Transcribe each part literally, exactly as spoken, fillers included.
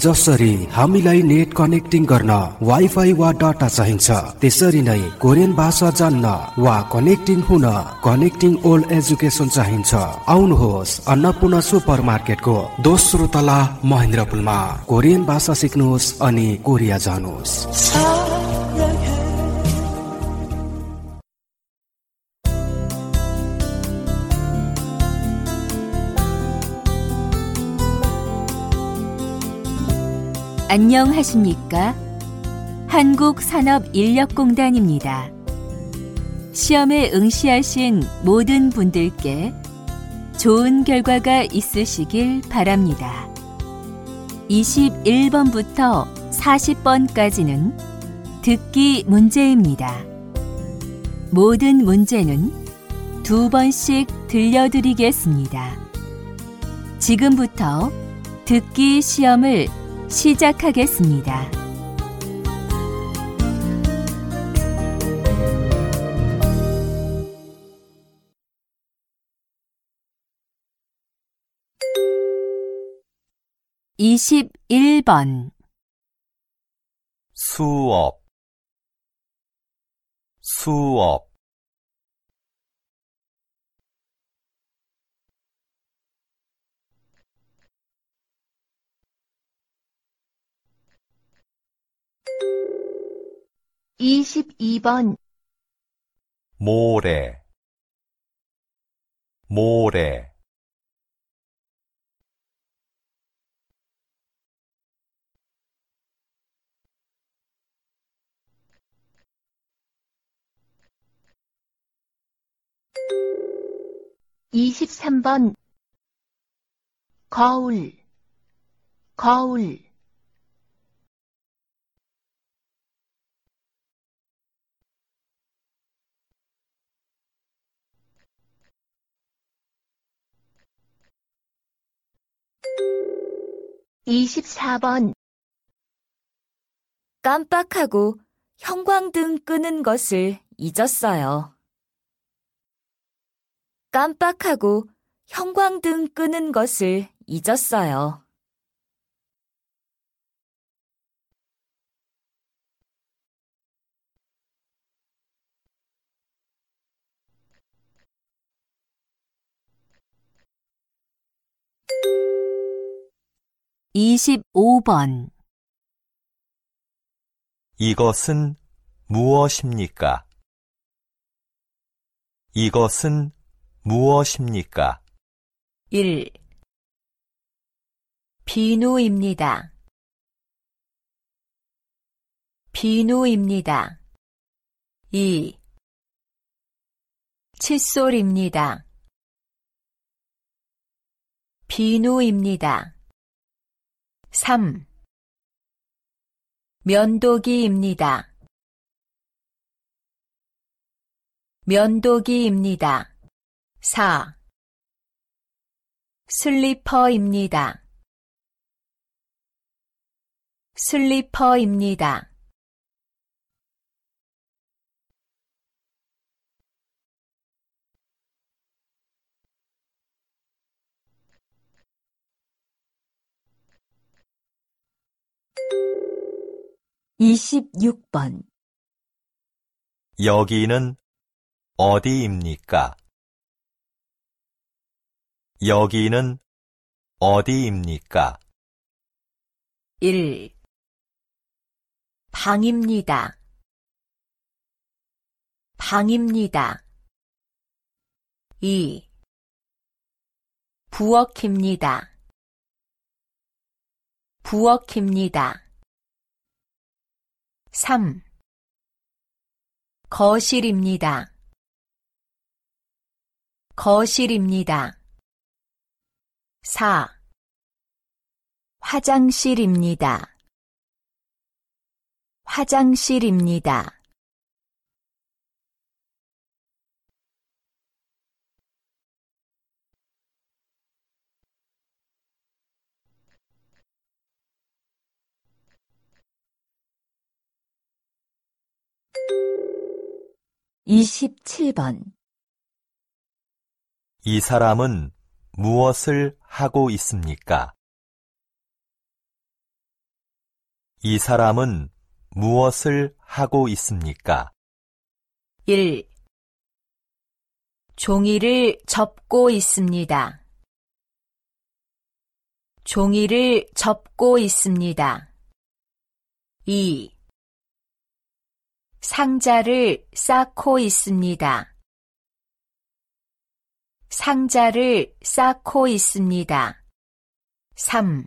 जसरी हामीलाई net connecting गर्न वाइफाई वा डाटा चाहिन्छ, त्यसरी नै कोरियन भाषा जान्न वा कनेक्टिङ हुन कनेक्टिङ ओल्ड एजुकेसन चाहिन्छ। आउनुहोस् अन्नपूर्ण सुपरमार्केटको दोस्रो तला महेन्द्रपुलमा कोरियन भाषा सिक्नुहोस् अनि कोरिया जानुहोस्। 안녕하십니까? 한국산업인력공단입니다. 시험에 응시하신 모든 분들께 좋은 결과가 있으시길 바랍니다. 이십일 번부터 사십 번까지는 듣기 문제입니다. 모든 문제는 두 번씩 들려드리겠습니다. 지금부터 듣기 시험을 시작하겠습니다. 이십일 번 수업 수업 이십이 번 모래 모래 이십삼 번 거울 거울 이십사 번 깜빡하고 형광등 끄는 것을 잊었어요. 깜빡하고 형광등 끄는 것을 잊었어요. 이십오 번 이것은 무엇입니까? 이것은 무엇입니까? 일. 비누입니다. 비누입니다. 이. 칫솔입니다. 비누입니다. 삼. 면도기입니다. 면도기입니다. 사. 슬리퍼입니다. 슬리퍼입니다. 이십육 번 여기는 어디입니까? 여기는 어디입니까? 일. 방입니다. 방입니다. 이. 부엌입니다. 부엌입니다. 삼. 거실입니다. 거실입니다. 사. 화장실입니다. 화장실입니다. 이십칠 번 이 사람은 무엇을 하고 있습니까? 이 사람은 무엇을 하고 있습니까? 일. 종이를 접고 있습니다. 종이를 접고 있습니다. 이. 상자를 쌓고 있습니다. 상자를 쌓고 있습니다. 삼.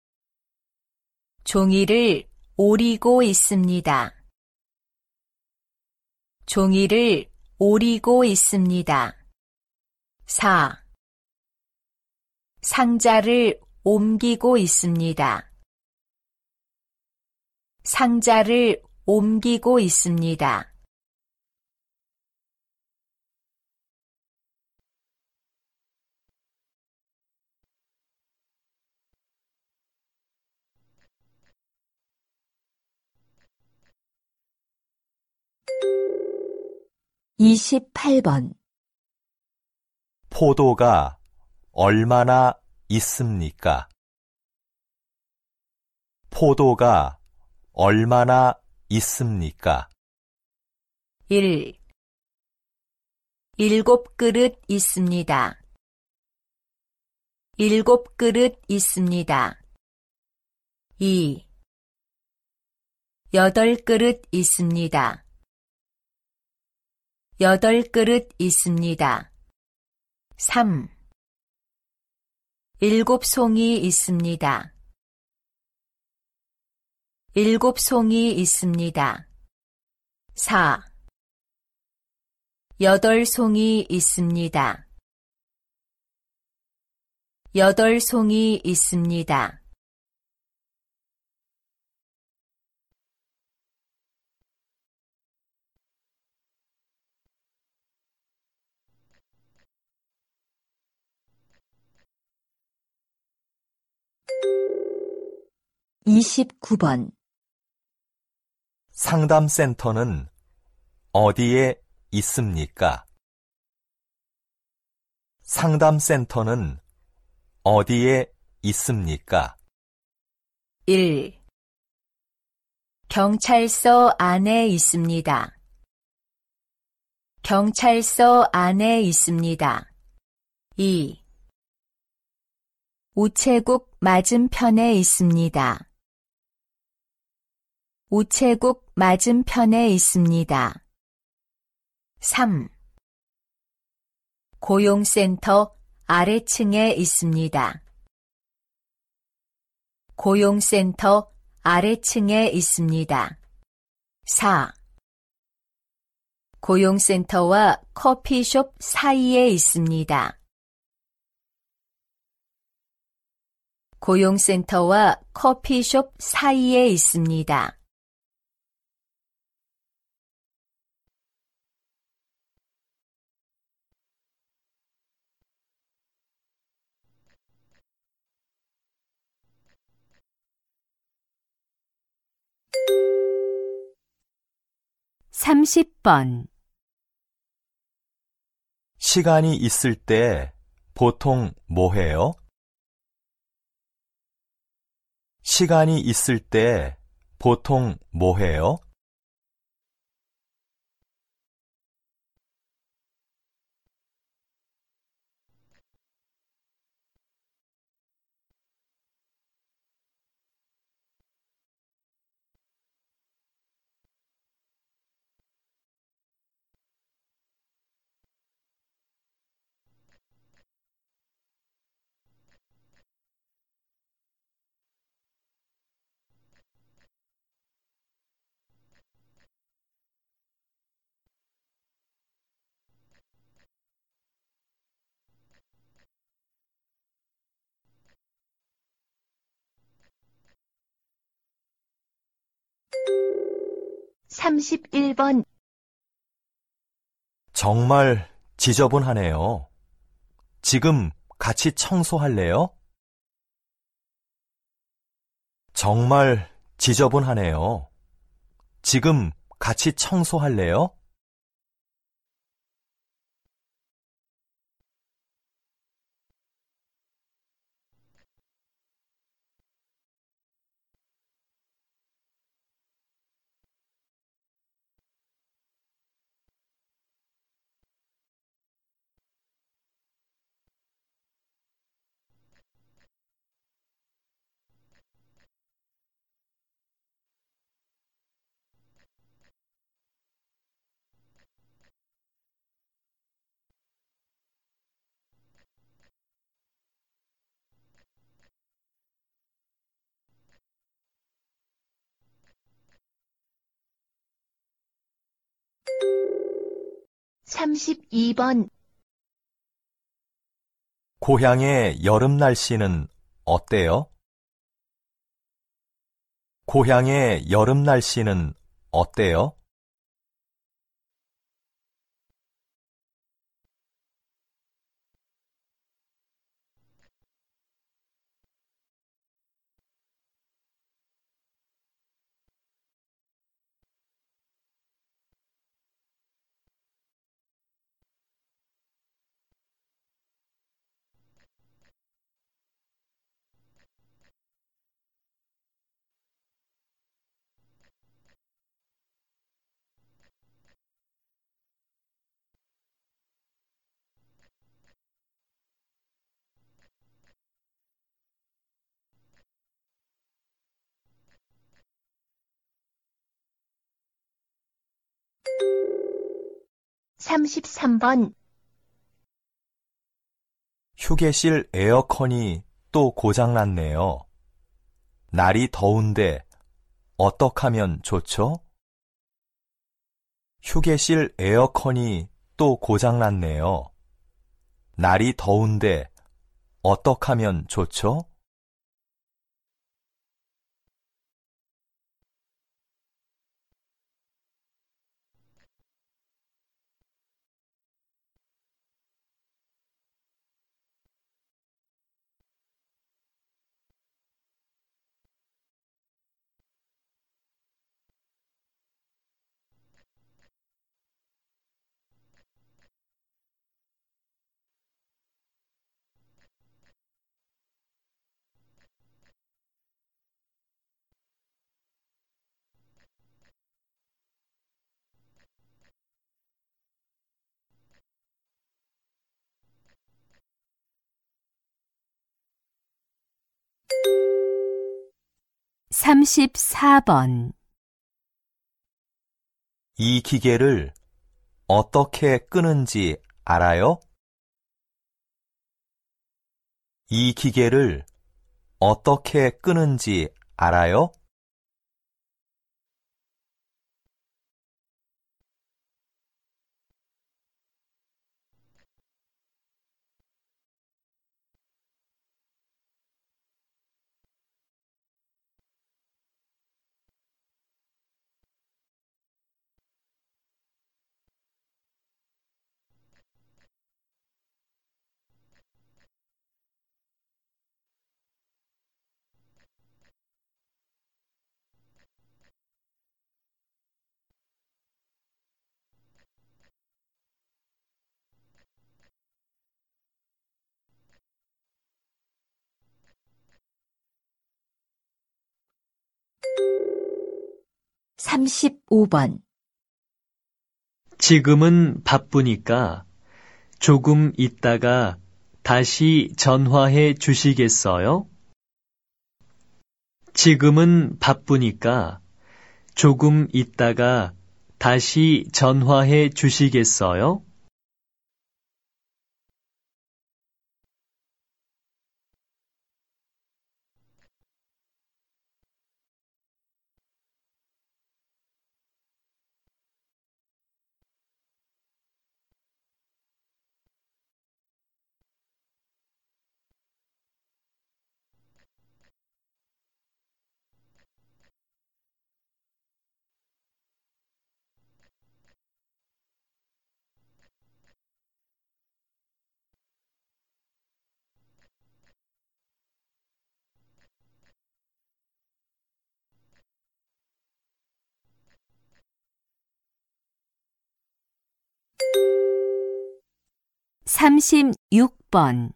종이를 오리고 있습니다. 종이를 오리고 있습니다. 사. 상자를 옮기고 있습니다. 상자를 옮기고 있습니다. 이십팔 번. 포도가 얼마나 있습니까? 포도가 얼마나 있습니까? 일. 일곱 그릇 있습니다. 일곱 그릇 있습니다. 이. 여덟 그릇 있습니다. 여덟 그릇 있습니다. 삼. 일곱 송이 있습니다. 일곱 송이 있습니다. 사. 여덟 송이 있습니다. 여덟 송이 있습니다. 이십구 번. 상담센터는 어디에 있습니까? 상담센터는 어디에 있습니까? 일. 경찰서 안에 있습니다. 경찰서 안에 있습니다. 이. 우체국 맞은편에 있습니다. 우체국 맞은편에 있습니다. 삼. 고용센터 아래층에 있습니다. 고용센터 아래층에 있습니다. 사. 고용센터와 커피숍 사이에 있습니다. 고용센터와 커피숍 사이에 있습니다. 삼십 번. 시간이 있을 때 보통 뭐 해요? 시간이 있을 때 보통 뭐 해요? 삼십일 번. 정말 지저분하네요. 지금 같이 청소할래요? 정말 지저분하네요. 지금 같이 청소할래요? 삼십이 번 고향의 여름 날씨는 어때요? 고향의 여름 날씨는 어때요? 삼십삼 번 휴게실 에어컨이 또 고장났네요. 날이 더운데 어떡하면 좋죠? 휴게실 에어컨이 또 고장났네요. 날이 더운데 어떡하면 좋죠? 삼십사 번 이 기계를 어떻게 끄는지 알아요? 이 기계를 어떻게 끄는지 알아요? 삼십오 번 지금은 바쁘니까 조금 있다가 다시 전화해 주시겠어요? 지금은 바쁘니까 조금 있다가 다시 전화해 주시겠어요? 삼십육 번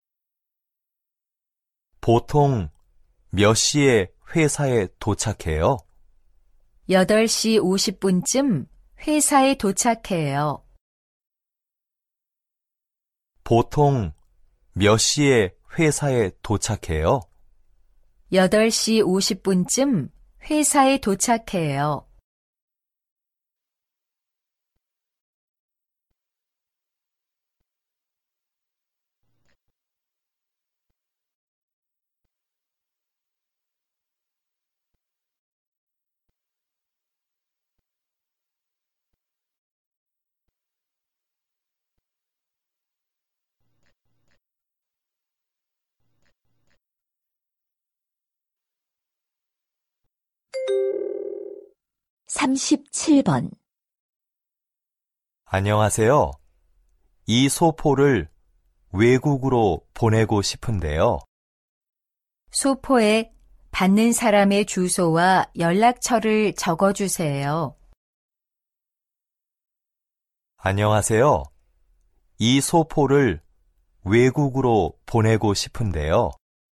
보통 몇 시에 회사에 도착해요? 여덟 시 오십 분쯤 회사에 도착해요. 보통 몇 시에 회사에 도착해요? 여덟 시 오십 분쯤 회사에 도착해요. 삼십칠 번. 안녕하세요. 이 소포를 외국으로 보내고 싶은데요. 소포에 받는 사람의 주소와 연락처를 적어주세요. 안녕하세요. 이 소포를 외국으로 보내고 싶은데요.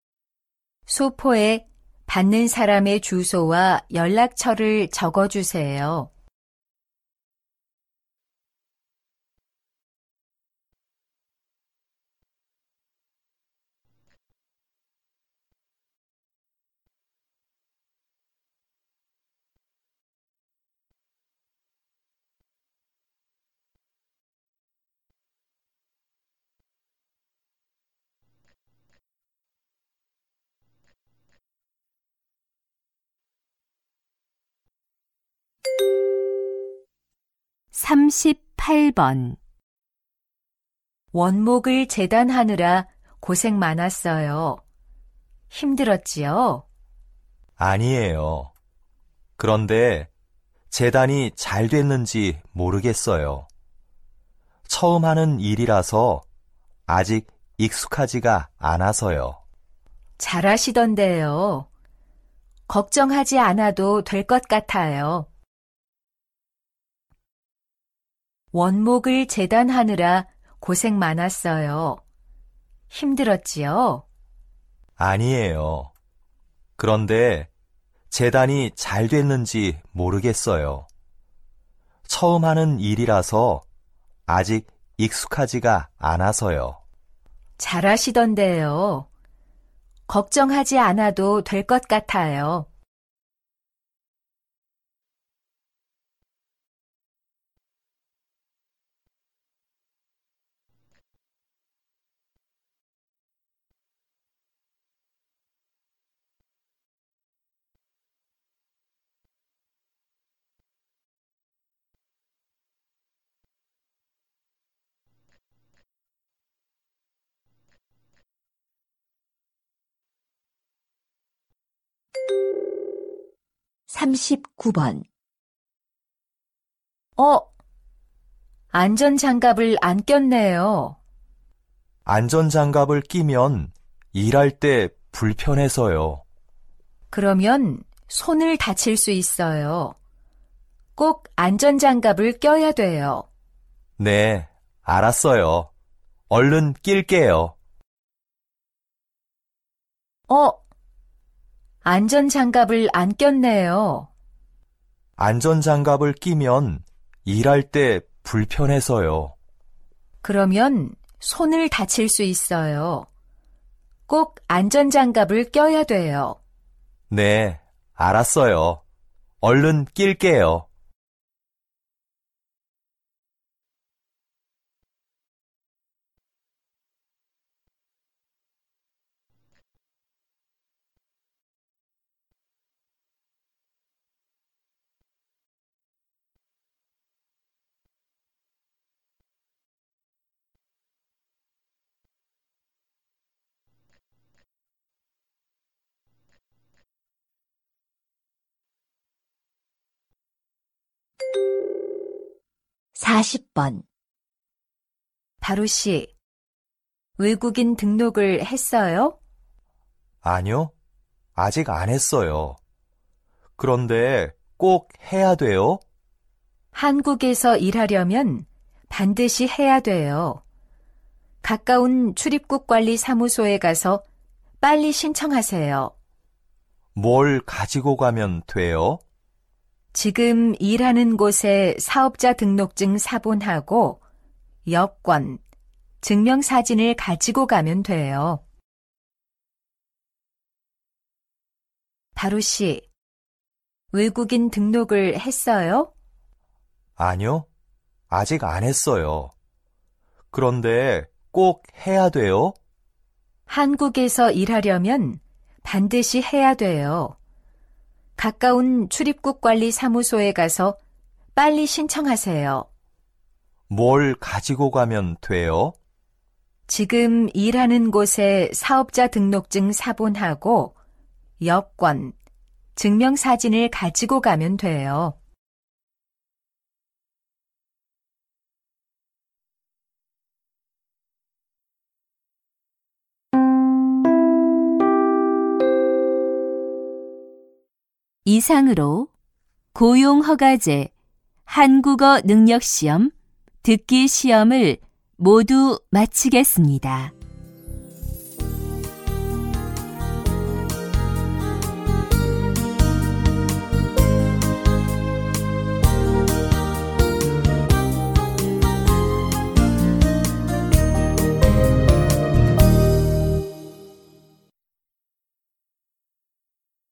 소포에 받는 사람의 주소와 연락처를 적어주세요. 삼십팔 번. 원목을 재단하느라 고생 많았어요. 힘들었지요? 아니에요. 그런데 재단이 잘 됐는지 모르겠어요. 처음 하는 일이라서 아직 익숙하지가 않아서요. 잘하시던데요. 걱정하지 않아도 될 것 같아요. 원목을 재단하느라 고생 많았어요. 힘들었지요? 아니에요. 그런데 재단이 잘 됐는지 모르겠어요. 처음 하는 일이라서 아직 익숙하지가 않아서요. 잘하시던데요. 걱정하지 않아도 될 것 같아요. 삼십구 번. 어, 안전장갑을 안 꼈네요. 안전장갑을 끼면 일할 때 불편해서요. 그러면 손을 다칠 수 있어요. 꼭 안전장갑을 껴야 돼요. 네, 알았어요. 얼른 낄게요. 어, 안전장갑을 안 꼈네요. 안전장갑을 끼면 일할 때 불편해서요. 그러면 손을 다칠 수 있어요. 꼭 안전장갑을 껴야 돼요. 네, 알았어요. 얼른 낄게요. 사십 번. 바로 씨, 외국인 등록을 했어요? 아니요, 아직 안 했어요. 그런데 꼭 해야 돼요? 한국에서 일하려면 반드시 해야 돼요. 가까운 출입국 관리 사무소에 가서 빨리 신청하세요. 뭘 가지고 가면 돼요? 지금 일하는 곳의 사업자 등록증 사본하고 여권, 증명사진을 가지고 가면 돼요. 바로 씨, 외국인 등록을 했어요? 아니요, 아직 안 했어요. 그런데 꼭 해야 돼요? 한국에서 일하려면 반드시 해야 돼요. 가까운 출입국 관리 사무소에 가서 빨리 신청하세요. 뭘 가지고 가면 돼요? 지금 일하는 곳의 사업자 등록증 사본하고 여권, 증명사진을 가지고 가면 돼요. 이상으로 고용허가제, 한국어 능력시험, 듣기 시험을 모두 마치겠습니다.